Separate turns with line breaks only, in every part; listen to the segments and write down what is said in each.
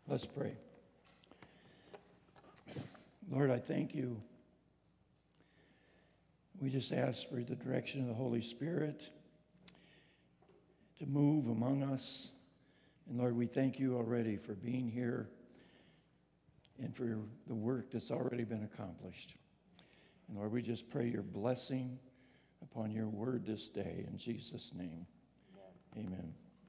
Let's pray. Lord, I thank you. We just ask for the direction of the Holy Spirit to move among us. And Lord, we thank you already for being here and for the work that's already been accomplished. And Lord, we just pray your blessing upon your word this day. In Jesus' name, amen.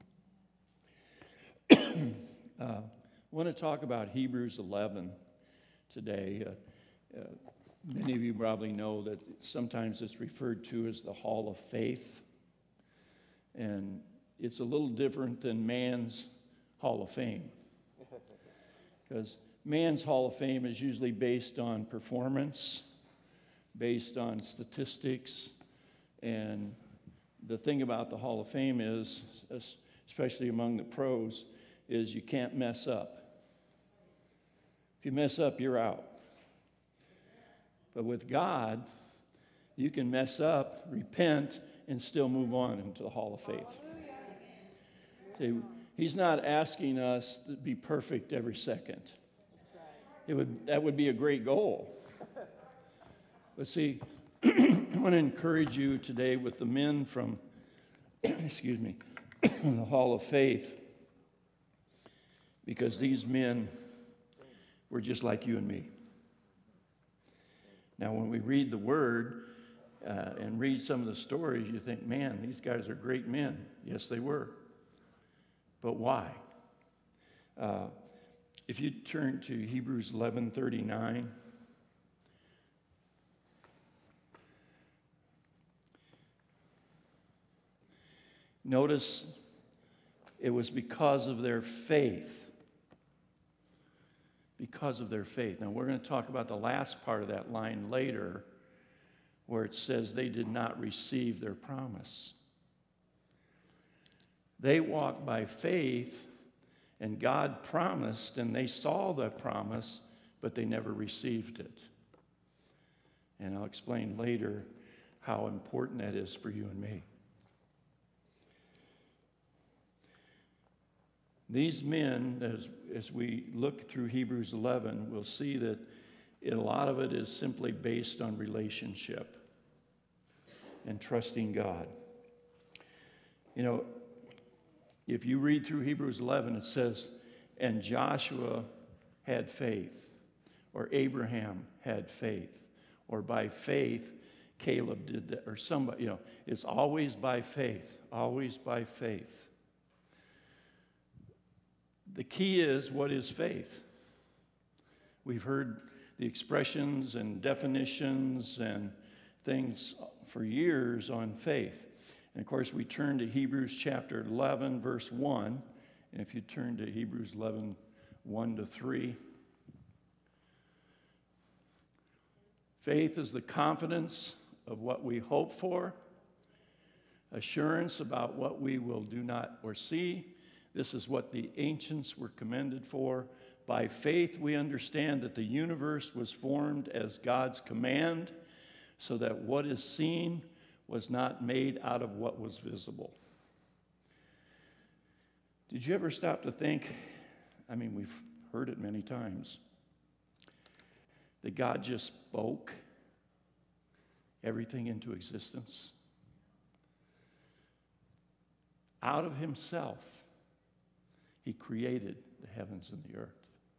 I want to talk about Hebrews 11 today. Many of you probably know that sometimes it's referred to as the Hall of Faith. And it's a little different than man's Hall of Fame. Because man's Hall of Fame is usually based on performance, based on statistics. And the thing about the Hall of Fame is, especially among the pros, is you can't mess up. If you mess up, you're out. But with God, you can mess up, repent, and still move on into the Hall of Faith. See, he's not asking us to be perfect every second. That would be a great goal. But see, I want to encourage you today with the men from, the Hall of Faith, because these men were just like you and me. Now, when we read the Word and read some of the stories, you think, man, these guys are great men. Yes, they were. But why? If you turn to Hebrews 11:39, notice it was because of their faith. Because of their faith. Now, we're going to talk about the last part of that line later, where it says they did not receive their promise. They walked by faith, and God promised, and they saw the promise, but they never received it. And I'll explain later how important that is for you and me. These men, as we look through Hebrews 11, we'll see that a lot of it is simply based on relationship and trusting God. You know, if you read through Hebrews 11, it says, and Joshua had faith, or Abraham had faith, or by faith, Caleb did that, or somebody, it's always by faith, always by faith. The key is, what is faith? We've heard the expressions and definitions and things for years on faith. And of course, we turn to Hebrews chapter 11, verse 1. And if you turn to Hebrews 11, 1-3. Faith is the confidence of what we hope for, assurance about what we will do not or see. This is what the ancients were commended for. By faith, we understand that the universe was formed as God's command, so that what is seen was not made out of what was visible. Did you ever stop to think, we've heard it many times, that God just spoke everything into existence? Out of himself, he created the heavens and the earth.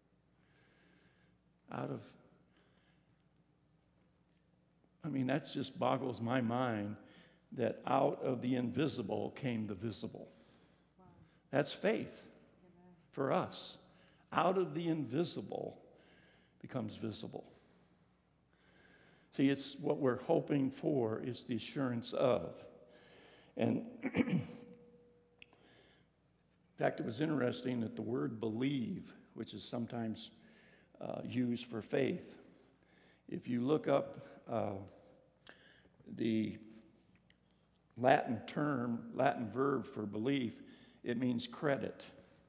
That just boggles my mind that out of the invisible came the visible. Wow. That's faith for us. Out of the invisible becomes visible. See, it's what we're hoping for is the assurance of. And in fact, it was interesting that the word believe, which is sometimes used for faith, if you look up the Latin verb for belief, it means credit.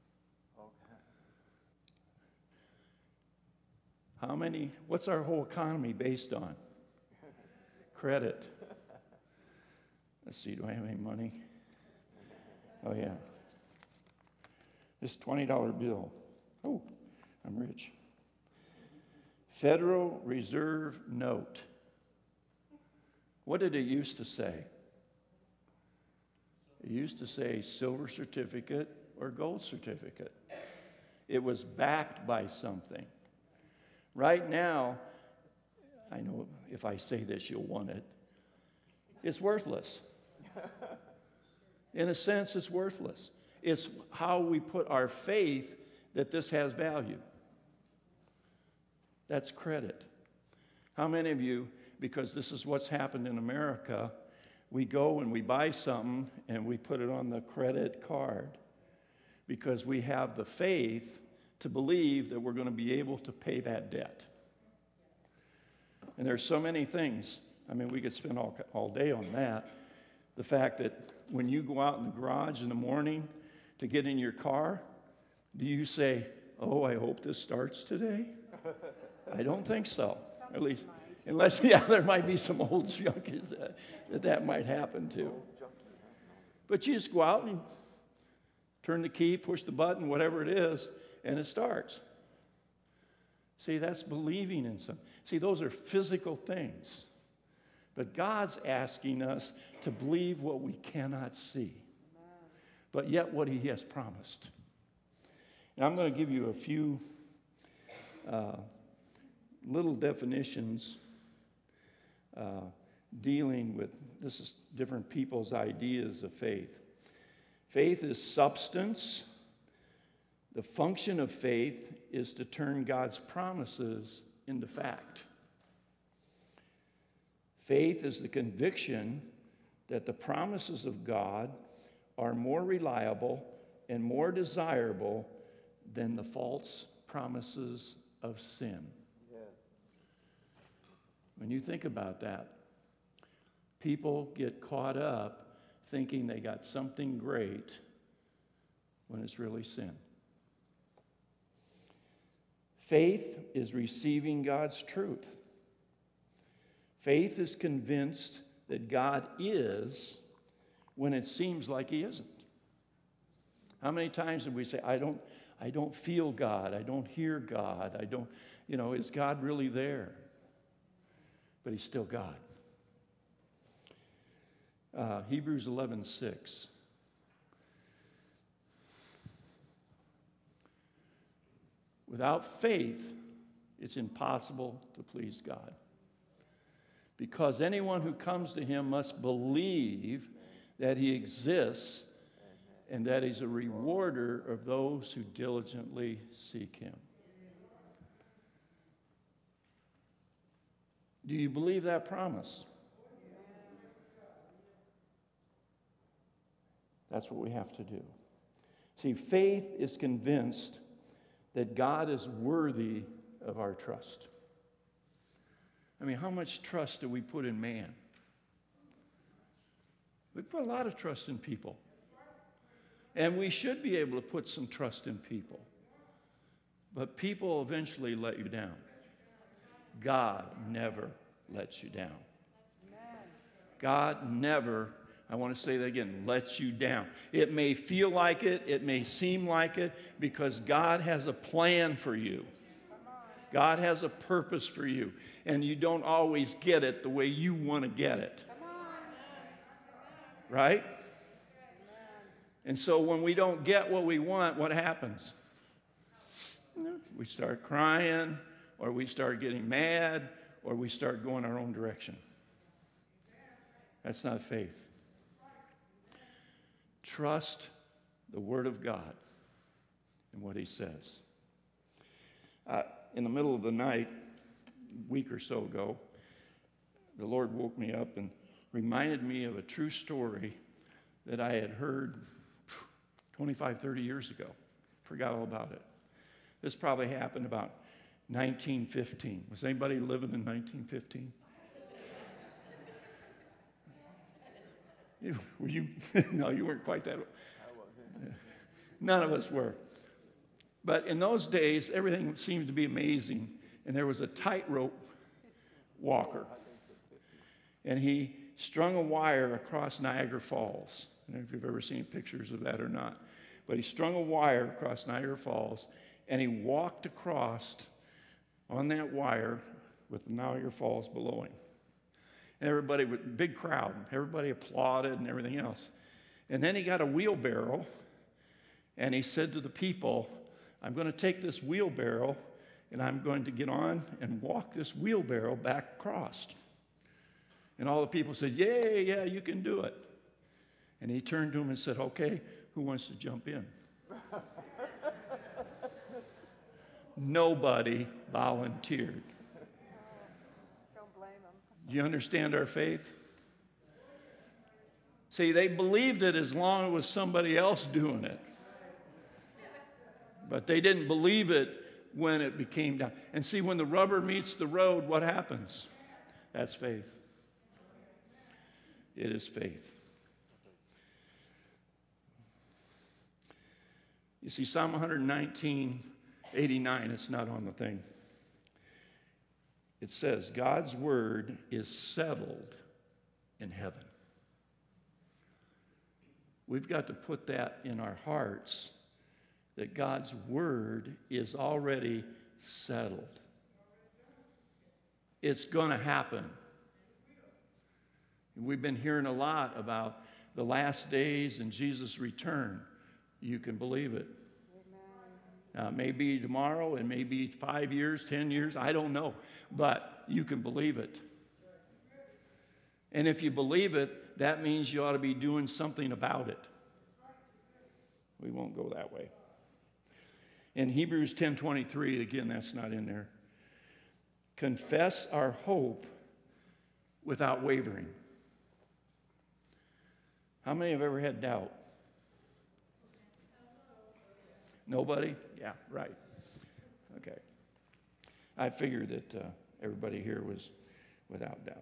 Okay. What's our whole economy based on? Credit. Let's see, do I have any money? Oh, yeah. This $20 bill. Oh, I'm rich. Federal Reserve note. What did it used to say? It used to say silver certificate or gold certificate. It was backed by something. Right now, I know if I say this, you'll want it. It's worthless. In a sense, it's worthless. It's how we put our faith that this has value. That's credit. How many of you, because this is what's happened in America, we go and we buy something and we put it on the credit card because we have the faith to believe that we're going to be able to pay that debt. And there's so many things. I mean, we could spend all day on that. The fact that when you go out in the garage in the morning to get in your car, do you say, oh, I hope this starts today? I don't think so. At least, unless, yeah, there might be some old junkies that might happen to. But you just go out and turn the key, push the button, whatever it is, and it starts. See, that's believing in something. See, those are physical things. But God's asking us to believe what we cannot see, but yet what He has promised. And I'm going to give you a few little definitions dealing with, this is different people's ideas of faith. Faith is substance. The function of faith is to turn God's promises into fact. Faith is the conviction that the promises of God are more reliable and more desirable than the false promises of sin. Yes. When you think about that, people get caught up thinking they got something great when it's really sin. Faith is receiving God's truth. Faith is convinced that God is when it seems like He isn't. How many times did we say, I don't feel God, I don't hear God, I don't, is God really there? But He's still God. Hebrews 11:6. Without faith, it's impossible to please God. Because anyone who comes to Him must believe that He exists and that He's a rewarder of those who diligently seek Him. Do you believe that promise? That's what we have to do. See, faith is convinced that God is worthy of our trust. I mean, how much trust do we put in man? We put a lot of trust in people. And we should be able to put some trust in people. But people eventually let you down. God never lets you down. God never, I want to say that again, lets you down. It may feel like it, it may seem like it, because God has a plan for you. God has a purpose for you, and you don't always get it the way you want to get it. Right? And so when we don't get what we want, what happens? We start crying, or we start getting mad, or we start going our own direction. That's not faith. Trust the Word of God and what He says. In the middle of the night, a week or so ago, the Lord woke me up and reminded me of a true story that I had heard 25, 30 years ago. Forgot all about it. This probably happened about 1915. Was anybody living in 1915? Were you? No, you weren't quite that old. None of us were. But in those days, everything seemed to be amazing. And there was a tightrope walker. And he strung a wire across Niagara Falls. I don't know if you've ever seen pictures of that or not. But he strung a wire across Niagara Falls, and he walked across on that wire with the Niagara Falls below him. And everybody, big crowd, everybody applauded and everything else. And then he got a wheelbarrow, and he said to the people, I'm going to take this wheelbarrow, and I'm going to get on and walk this wheelbarrow back across. And all the people said, yay, yeah, you can do it. And he turned to him and said, okay, who wants to jump in? Nobody volunteered.
Don't blame them.
Do you understand our faith? See, they believed it as long as it was somebody else doing it. But they didn't believe it when it became down. And see, when the rubber meets the road, what happens? That's faith. It is faith. You see, Psalm 119:89, it's not on the thing. It says, God's word is settled in heaven. We've got to put that in our hearts, that God's word is already settled. It's going to happen. We've been hearing a lot about the last days and Jesus' return. You can believe it. It may be tomorrow, it may be 5 years, 10 years, I don't know. But you can believe it. And if you believe it, that means you ought to be doing something about it. We won't go that way. In Hebrews 10:23, again, that's not in there. Confess our hope without wavering. How many have ever had doubt? Nobody? Yeah, right. Okay. I figured that everybody here was without doubt.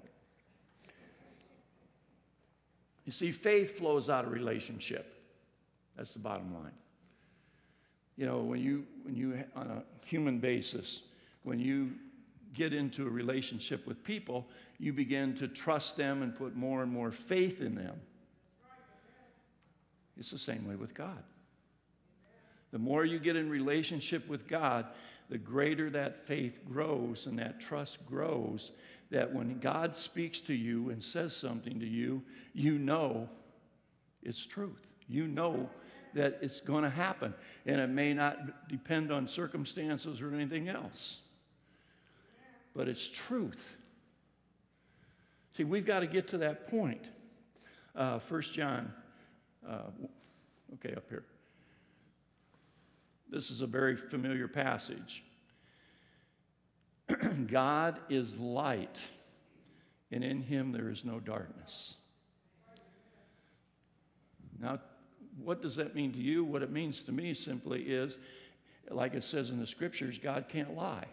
You see, faith flows out of relationship. That's the bottom line. You know, when you on a human basis, when you get into a relationship with people, you begin to trust them and put more and more faith in them. It's the same way with God. The more you get in relationship with God, the greater that faith grows and that trust grows, that when God speaks to you and says something to you, you know it's truth. You know that it's going to happen. And it may not depend on circumstances or anything else. But it's truth. See, we've got to get to that point. 1 John, okay, up here. This is a very familiar passage. God is light, and in him there is no darkness. Now, what does that mean to you? What it means to me simply is, like it says in the scriptures, God can't lie.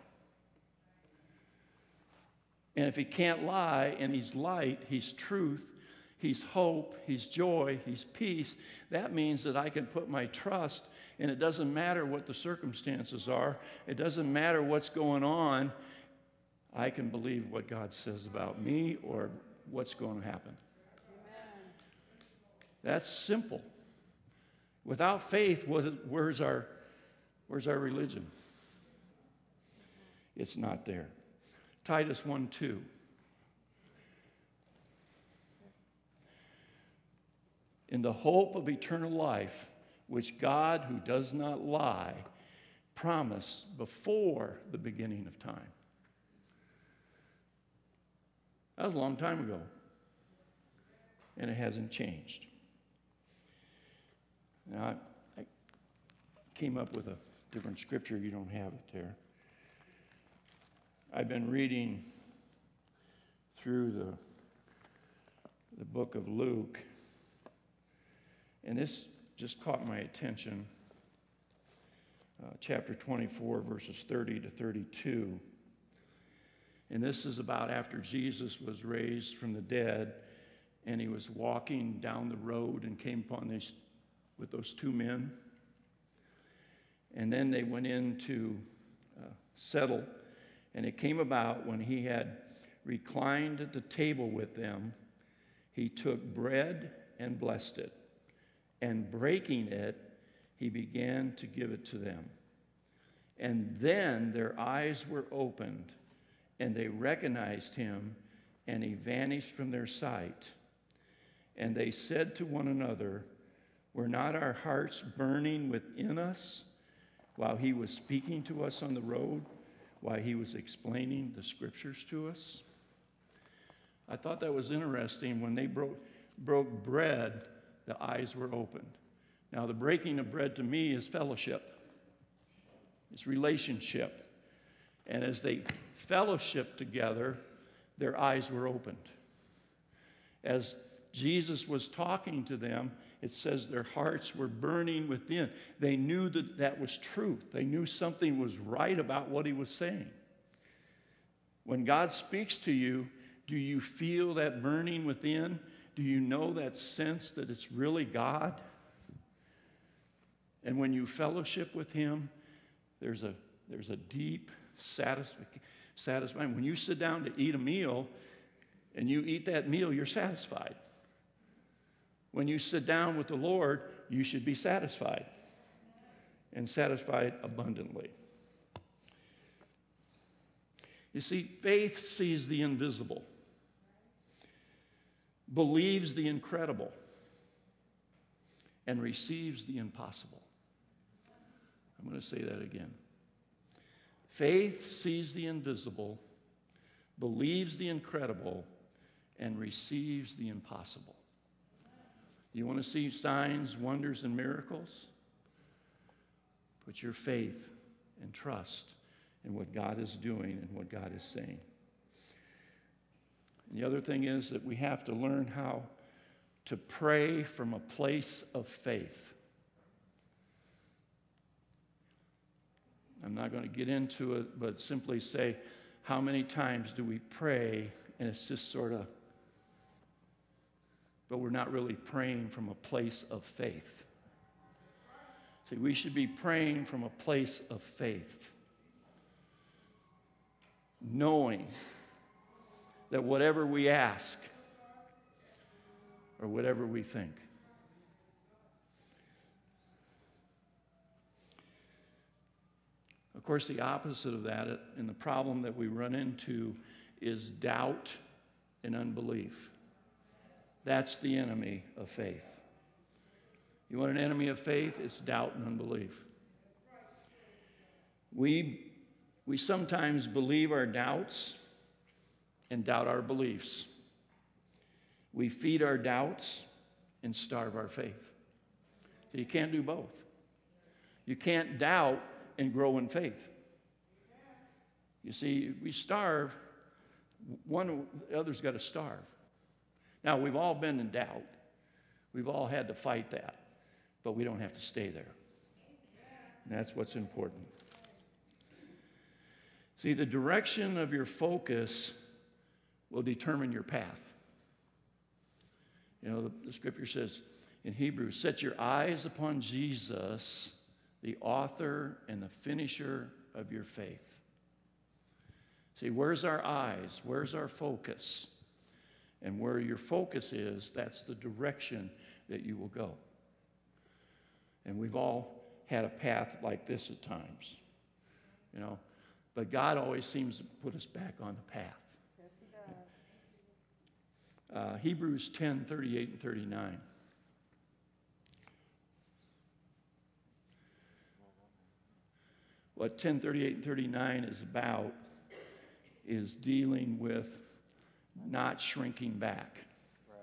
And if he can't lie, and he's light, he's truth, he's hope, he's joy, he's peace, that means that I can put my trust, and it doesn't matter what the circumstances are, it doesn't matter what's going on, I can believe what God says about me or what's going to happen. Amen. That's simple. Without faith, where's our religion? It's not there. Titus 1:2. In the hope of eternal life, which God, who does not lie, promised before the beginning of time. That was a long time ago, and it hasn't changed. Now, I came up with a different scripture. You don't have it there. I've been reading through the book of Luke, and this just caught my attention. Chapter 24, verses 30 to 32. And this is about after Jesus was raised from the dead, and he was walking down the road and came upon with those two men. And then they went in to settle. And it came about when he had reclined at the table with them, he took bread and blessed it. And breaking it, he began to give it to them. And then their eyes were opened, and they recognized him, and he vanished from their sight. And they said to one another, were not our hearts burning within us while he was speaking to us on the road, while he was explaining the scriptures to us? I thought that was interesting. When they broke bread, the eyes were opened. Now, the breaking of bread to me is fellowship. It's relationship. And as they fellowshiped together, their eyes were opened. As Jesus was talking to them, it says their hearts were burning within. They knew that that was truth. They knew something was right about what he was saying. When God speaks to you, do you feel that burning within? Do you know that sense that it's really God? And when you fellowship with him, there's a deep satisfying. When you sit down to eat a meal and you eat that meal, you're satisfied. When you sit down with the Lord, you should be satisfied, and satisfied abundantly. You see, faith sees the invisible, believes the incredible, and receives the impossible. I'm going to say that again. Faith sees the invisible, believes the incredible, and receives the impossible. You want to see signs, wonders, and miracles? Put your faith and trust in what God is doing and what God is saying. And the other thing is that we have to learn how to pray from a place of faith. I'm not going to get into it, but simply say, how many times do we pray and it's just sort of, but we're not really praying from a place of faith. See, we should be praying from a place of faith, knowing that whatever we ask or whatever we think, of course, the opposite of that and the problem that we run into is doubt and unbelief. That's the enemy of faith. You want an enemy of faith? It's doubt and unbelief. We sometimes believe our doubts and doubt our beliefs. We feed our doubts and starve our faith. So you can't do both. You can't doubt and grow in faith. You see, we starve, the other's got to starve. Now, we've all been in doubt. We've all had to fight that, but we don't have to stay there. And that's what's important. See, the direction of your focus will determine your path. You know, the scripture says in Hebrews, set your eyes upon Jesus, the author and the finisher of your faith. See, where's our eyes? Where's our focus? And where your focus is, that's the direction that you will go. And we've all had a path like this at times, you know. But God always seems to put us back on the path.
Yes, he does.
Hebrews 10, 38 and 39. What 10, 38 and 39 is about is dealing with not shrinking back.
Right.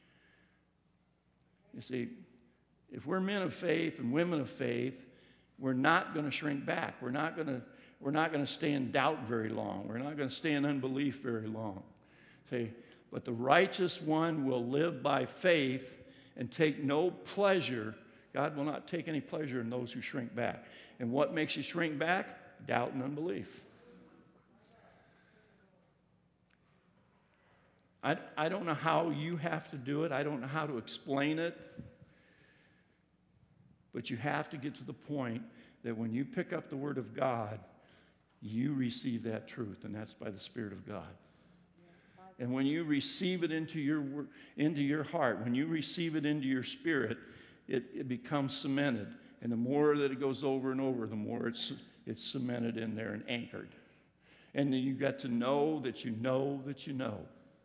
You see, if we're men of faith and women of faith, we're not going to shrink back. We're not going to stay in doubt very long. We're not going to stay in unbelief very long. See, but the righteous one will live by faith and take no pleasure. God will not take any pleasure in those who shrink back. And what makes you shrink back? Doubt and unbelief. I don't know how you have to do it. I don't know how to explain it. But you have to get to the point that when you pick up the Word of God, you receive that truth, and that's by the Spirit of God. And when you receive it into your heart, when you receive it into your spirit, it becomes cemented. And the more that it goes over and over, the more it's cemented in there and anchored. And then you got to know that you know that you know.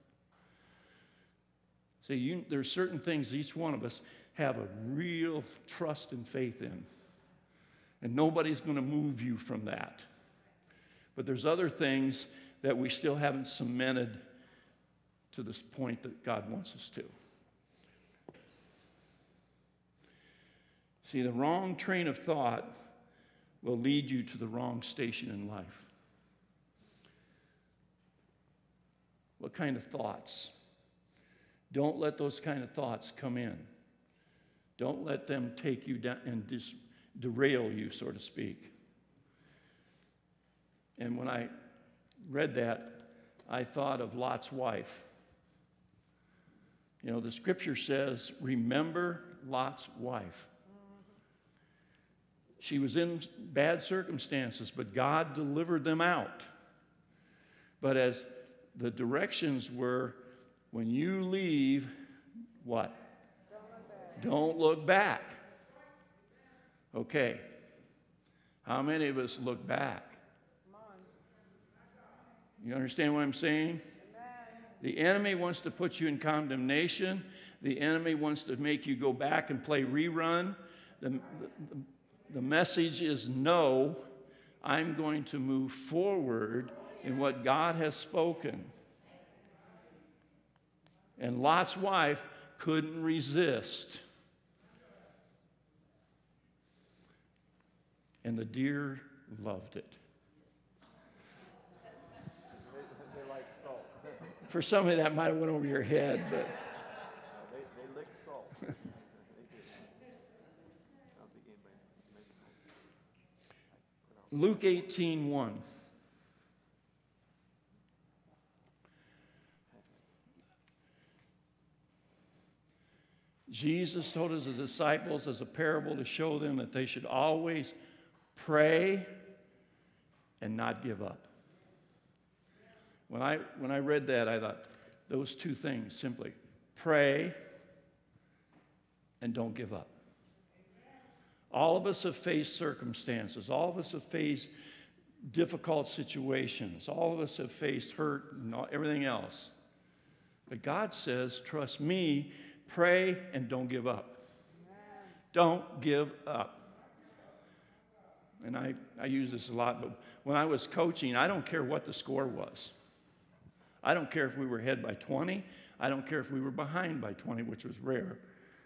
See, there's certain things each one of us have a real trust and faith in. And nobody's going to move you from that. But there's other things that we still haven't cemented to this point that God wants us to. See, the wrong train of thought will lead you to the wrong station in life. What kind of thoughts? Don't let those kind of thoughts come in. Don't let them take you down and derail you, so to speak. And when I read that, I thought of Lot's wife. You know, the scripture says, remember Lot's wife. She was in bad circumstances, but God delivered them out. But as the directions were, when you leave, what? Don't look back. Okay. How many of us look back? You understand what I'm saying? The enemy wants to put you in condemnation. The enemy wants to make you go back and play rerun. The message is no, I'm going to move forward in what God has spoken. And Lot's wife couldn't resist. And the deer loved it.
They like salt.
For some of that might have went over your head, but
They lick salt. They do. I don't think anybody makes
Luke 18:1. Jesus told his disciples as a parable to show them that they should always pray and not give up. When I read that, I thought, those two things simply, pray and don't give up. All of us have faced circumstances. All of us have faced difficult situations. All of us have faced hurt and everything else. But God says, trust me, pray and don't give up. Don't give up. And I use this a lot, but when I was coaching, I don't care what the score was. I don't care if we were ahead by 20. I don't care if we were behind by 20, which was rare.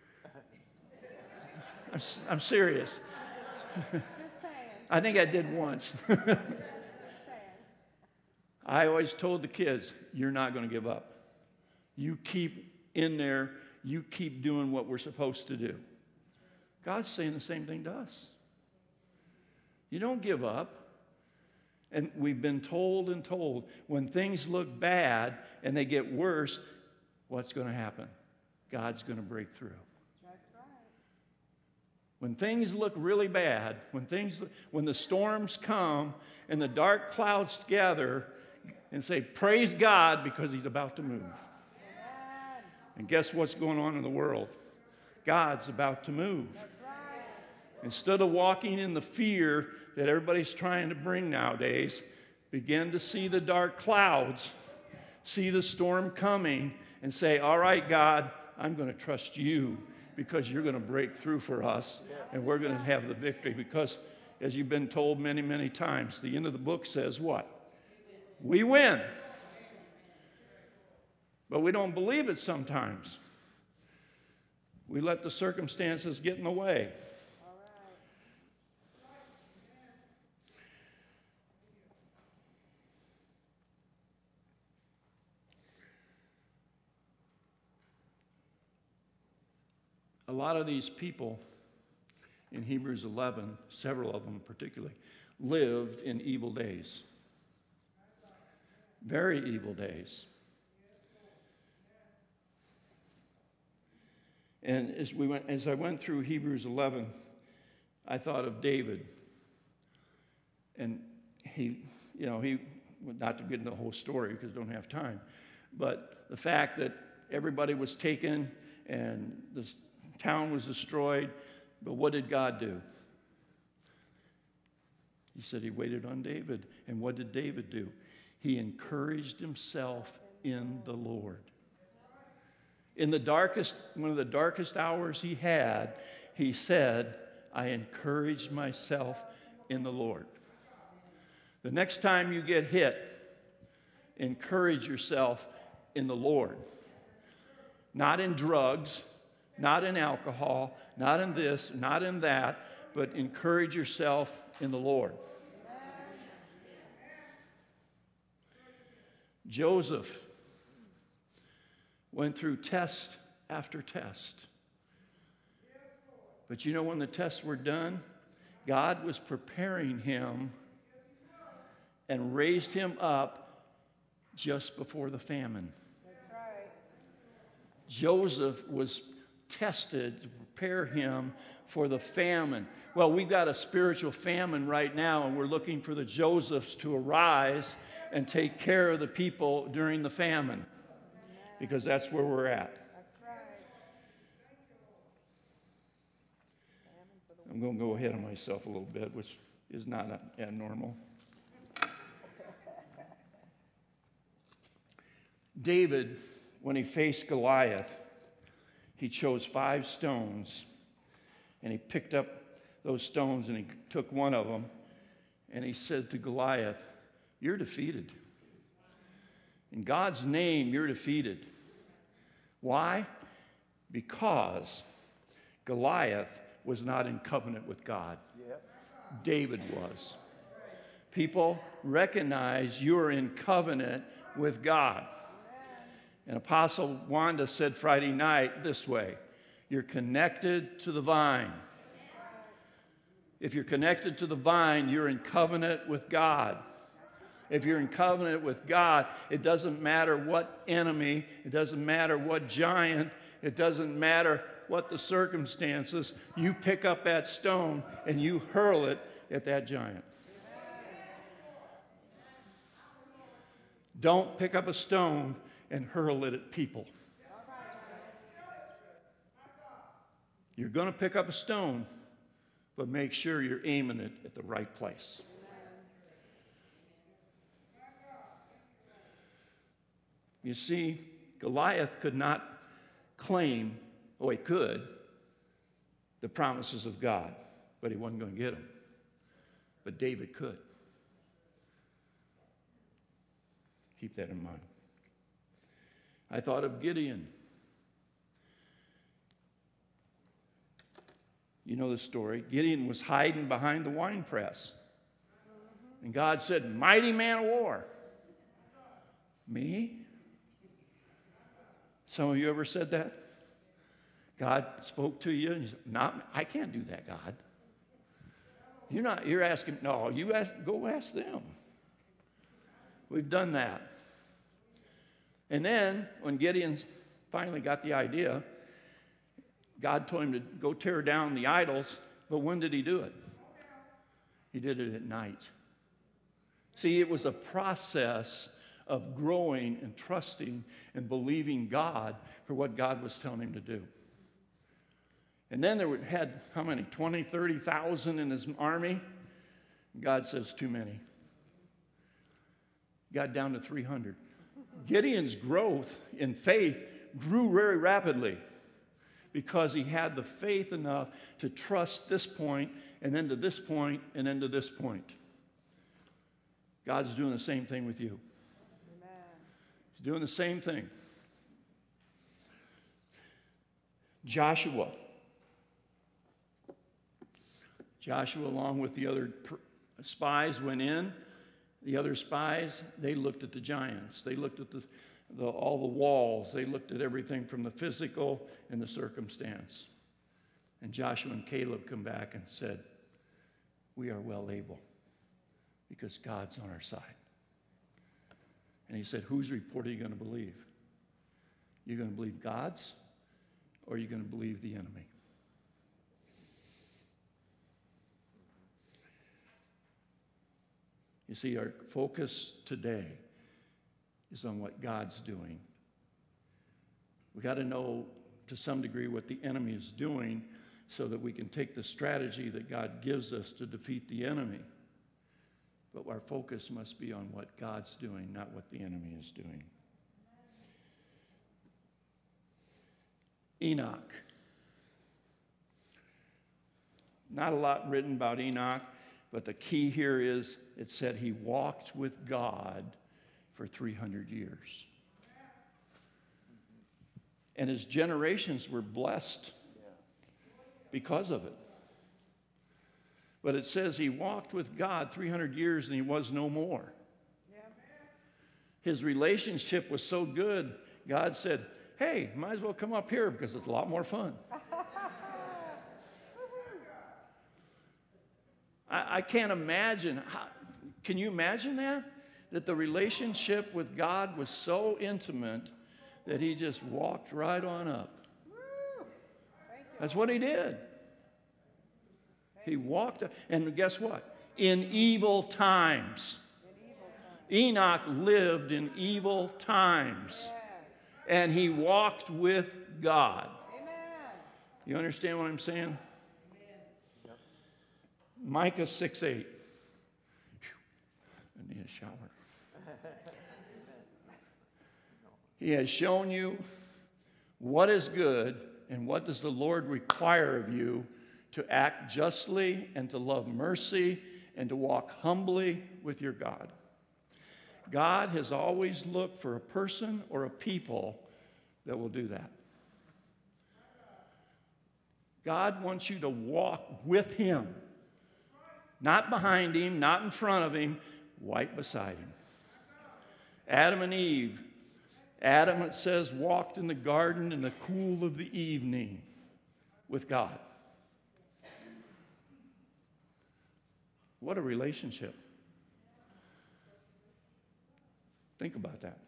I'm serious.
Just saying.
I think I did once.
Just saying.
I always told the kids, you're not going to give up. You keep in there. You keep doing what we're supposed to do. God's saying the same thing to us. You don't give up. And we've been told and told, when things look bad and they get worse, what's going to happen? God's going to break through.
That's right.
When things look really bad, when the storms come and the dark clouds gather, and say, praise God, because he's about to move.
Amen.
And guess what's going on in the world? God's about to move.
That's right.
Instead of walking in the fear that everybody's trying to bring nowadays, begin to see the dark clouds, see the storm coming, and say, all right, God, I'm going to trust you because you're going to break through for us, and we're going to have the victory. Because, as you've been told many, many times, the end of the book says what? We win. But we don't believe it sometimes. We let the circumstances get in the way.
All right.
A lot of these people in Hebrews 11, several of them particularly, lived in evil days. Very evil days. And as I went through Hebrews 11, I thought of David. And he, not to get into the whole story because I don't have time, but the fact that everybody was taken and the town was destroyed, but what did God do? He said he waited on David. And what did David do? He encouraged himself in the Lord. In the darkest, one of the darkest hours he had, he said, I encouraged myself in the Lord. The next time you get hit, encourage yourself in the Lord. Not in drugs, not in alcohol, not in this, not in that, but encourage yourself in the Lord. Joseph went through test after test. But you know, when the tests were done, God was preparing him and raised him up just before the famine.
That's right.
Joseph was tested to prepare him for the famine. Well, we've got a spiritual famine right now, and we're looking for the Josephs to arise and take care of the people during the famine, because that's where we're at.
That's right.
I'm going to go ahead of myself a little bit, which is not abnormal. David, when he faced Goliath, he chose 5 stones, and he picked up those stones and he took one of them, and he said to Goliath, you're defeated. In God's name, you're defeated. Why? Because Goliath was not in covenant with God.
Yep.
David was. People, recognize you're in covenant with God. And Apostle Wanda said Friday night this way, you're connected to the vine. If you're connected to the vine, you're in covenant with God. If you're in covenant with God, it doesn't matter what enemy, it doesn't matter what giant, it doesn't matter what the circumstances, you pick up that stone and you hurl it at that giant. Don't pick up a stone and hurl it at people. You're going to pick up a stone, but make sure you're aiming it at the right place. You see, Goliath could not claim, oh, he could, the promises of God, but he wasn't going to get them. But David could. Keep that in mind. I thought of Gideon. You know the story. Gideon was hiding behind the winepress. And God said, mighty man of war. Me? Some of you ever said that? God spoke to you and you said, not, I can't do that, God. You're asking, no, go ask them. We've done that. And then, when Gideon finally got the idea, God told him to go tear down the idols, but when did he do it? He did it at night. See, it was a process of growing and trusting and believing God for what God was telling him to do. And then had how many? 20, 30,000 in his army? God says, too many. Got down to 300. Gideon's growth in faith grew very rapidly because he had the faith enough to trust this point, and then to this point, and then to this point. God's doing the same thing with you.
Amen.
He's doing the same thing. Joshua, along with the other spies, went in. The other spies, they looked at the giants. They looked at all the walls. They looked at everything from the physical and the circumstance. And Joshua and Caleb come back and said, we are well able because God's on our side. And he said, whose report are you going to believe? You're going to believe God's, or are you going to believe the enemy? You see, our focus today is on what God's doing. We got to know to some degree what the enemy is doing so that we can take the strategy that God gives us to defeat the enemy. But our focus must be on what God's doing, not what the enemy is doing. Enoch. Not a lot written about Enoch, but the key here is it said he walked with God for 300 years. And his generations were blessed because of it. But it says he walked with God 300 years and he was no more. His relationship was so good, God said, hey, might as well come up here because it's a lot more fun. I can't imagine. Can you imagine that? That the relationship with God was so intimate that he just walked right on up. That's what he did. He walked, and guess what? In evil times. Enoch lived in evil times. And he walked with God. You understand what I'm saying? Micah 6:8. I need a shower. He has shown you what is good and what does the Lord require of you to act justly and to love mercy and to walk humbly with your God. God has always looked for a person or a people that will do that. God wants you to walk with him. Not behind him, not in front of him, right beside him. Adam and Eve. Adam, it says, walked in the garden in the cool of the evening with God. What a relationship. Think about that.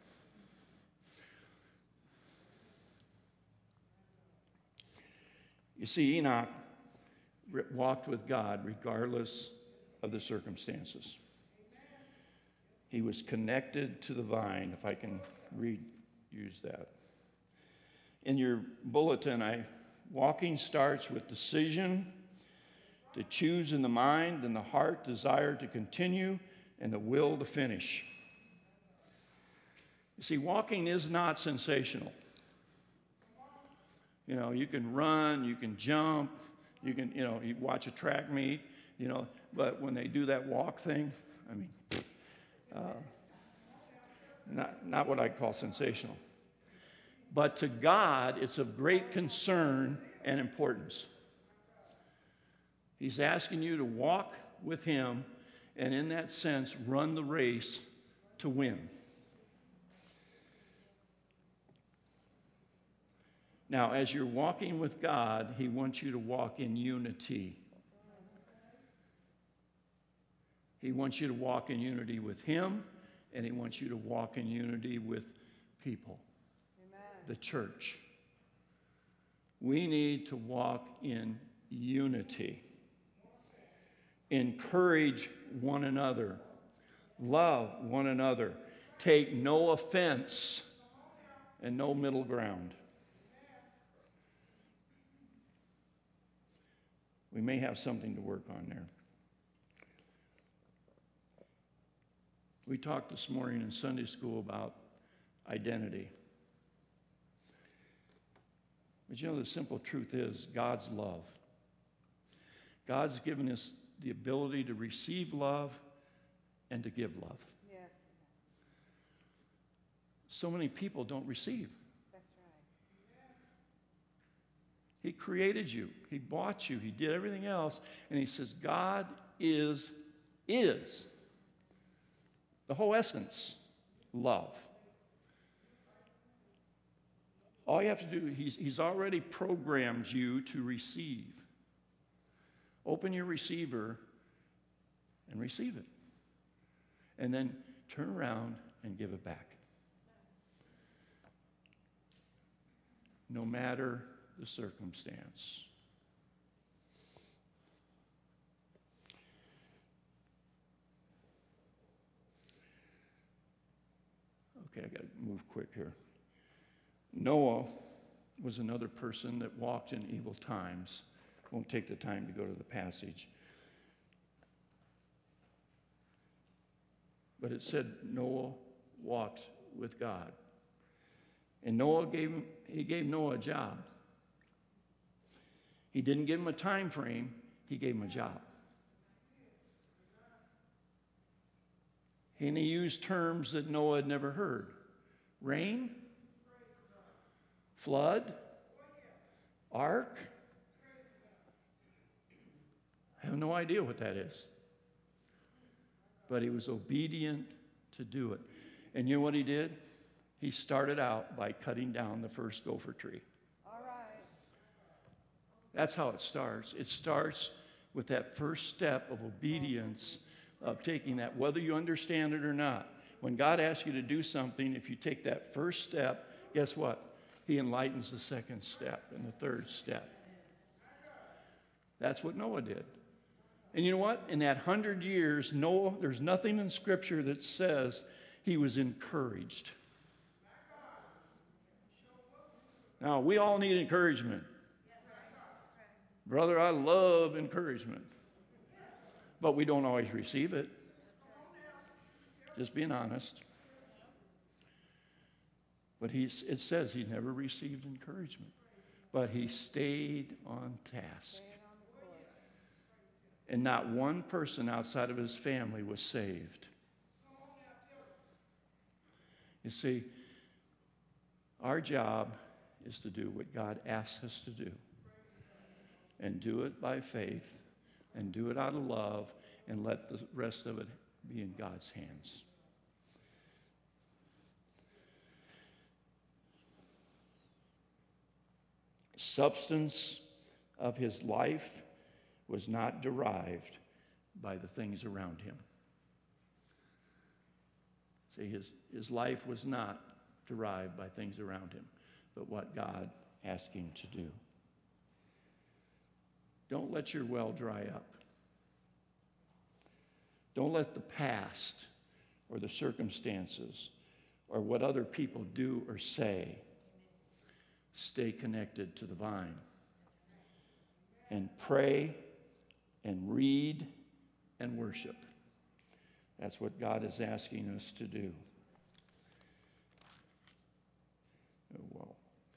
You see, Enoch walked with God regardless of the circumstances. He was connected to the vine, if I can use that. In your bulletin, walking starts with decision, to choose in the mind and the heart, desire to continue, and the will to finish. You see, walking is not sensational. You know, you can run, you can jump, you can, you watch a track meet, but when they do that walk thing, I mean, not what I'd call sensational. But to God, it's of great concern and importance. He's asking you to walk with him and in that sense, run the race to win. Now, as you're walking with God, he wants you to walk in unity. He wants you to walk in unity with him, and he wants you to walk in unity with people, the church. We need to walk in unity. Encourage one another. Love one another. Take no offense and no middle ground. We may have something to work on there. We talked this morning in Sunday school about identity. But the simple truth is God's love. God's given us the ability to receive love and to give love.
Yes.
So many people don't receive.
That's right.
He created you. He bought you. He did everything else. And he says, God is the whole essence, love. All you have to do, he's already programmed you to receive. Open your receiver and receive it. And then turn around and give it back. No matter the circumstance. Okay, I got to move quick here. Noah was another person that walked in evil times. Won't take the time to go to the passage. But it said Noah walked with God. And Noah gave Noah a job. He didn't give him a time frame, he gave him a job. And he used terms that Noah had never heard. Rain, flood, ark. I have no idea what that is. But he was obedient to do it. And you know what he did? He started out by cutting down the first gopher tree.
All right.
That's how it starts. It starts with that first step of obedience, of taking that, whether you understand it or not. When God asks you to do something, if you take that first step, guess what? He enlightens the second step and the third step. That's what Noah did. And you know what? In that 100 years, Noah, there's nothing in Scripture that says he was encouraged. Now, we all need encouragement. Brother, I love encouragement. But we don't always receive it. Just being honest. But it says he never received encouragement. But he stayed on task. And not one person outside of his family was saved. You see, our job is to do what God asks us to do. And do it by faith. And do it out of love. And let the rest of it be in God's hands. Substance of his life was not derived by the things around him. See, his life was not derived by things around him, but what God asked him to do. Don't let your well dry up. Don't let the past or the circumstances or what other people do or say stay connected to the vine. And pray and read and worship. That's what God is asking us to do. Oh, well.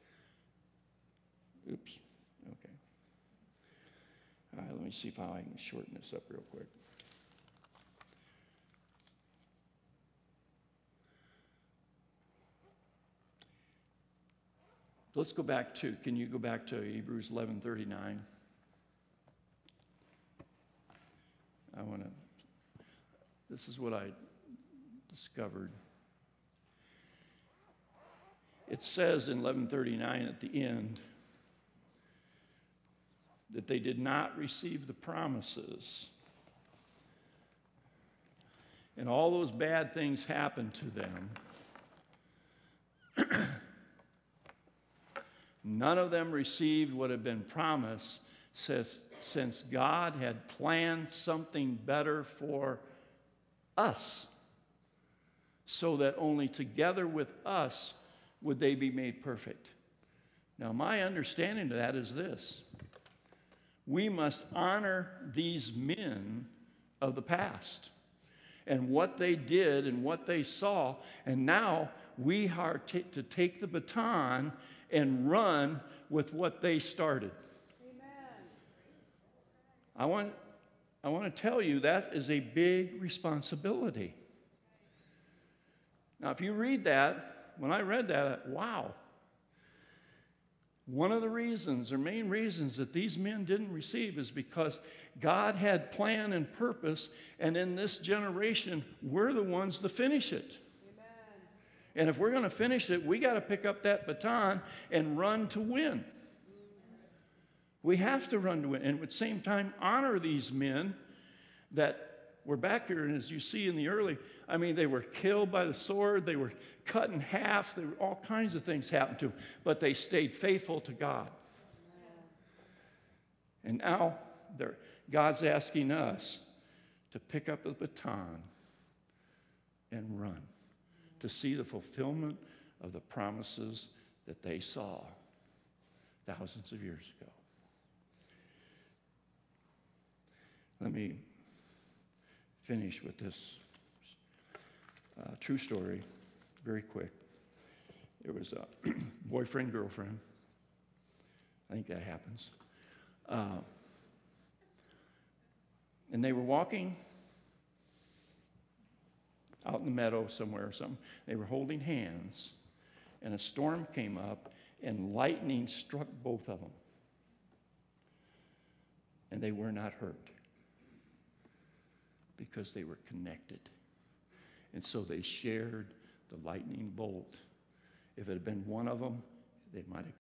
Oops. Okay. All right, let me see how I can shorten this up real quick. Let's go back to, can you go back to Hebrews 11:39? This is what I discovered. It says in 11:39 at the end that they did not receive the promises. And all those bad things happened to them. None of them received what had been promised, since God had planned something better for us, so that only together with us would they be made perfect. Now, my understanding of that is this. We must honor these men of the past and what they did and what they saw, and now we are to take the baton and run with what they started. Amen. I want to tell you that is a big responsibility. Now, if you read that, when I read that, wow. One of the reasons, or main reasons, that these men didn't receive is because God had plan and purpose, and in this generation, we're the ones to finish it. And if we're going to finish it, we got to pick up that baton and run to win. We have to run to win. And at the same time, honor these men that were back here. And as you see in the early, I mean, they were killed by the sword. They were cut in half. All kinds of things happened to them. But they stayed faithful to God. And now God's asking us to pick up the baton and run, to see the fulfillment of the promises that they saw thousands of years ago. Let me finish with this. True story, very quick. It was a boyfriend, girlfriend. I think that happens. And they were walking out in the meadow somewhere or something. They were holding hands, and a storm came up, and lightning struck both of them. And they were not hurt because they were connected. And so they shared the lightning bolt. If it had been one of them, they might have